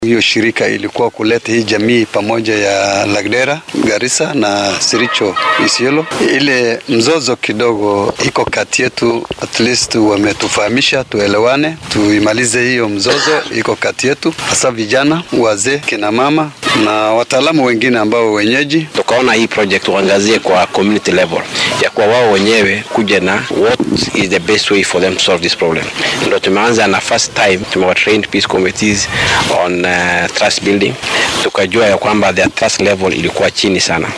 Hiyo shirika ilikuwa kuleta hii jamii pamoja ya Lagdera, Garissa na Siricho, Isiolo. Ile mzozo kidogo iko kati yetu, at least wametufahamisha tuelewane, tuimalize hiyo mzozo iko kati yetu, hasa vijana, wazee, kina mama na wataalamu wengine ambao wenyeji. Tukaona hii project tuangazie kwa community level, ya kwa wao wenyewe kuja na what is the best way for them to solve this problem. Ndio tumeanza na first time tumewa trained peace committees on trust building. Tukajua ya kwamba their trust level ilikuwa chini sana.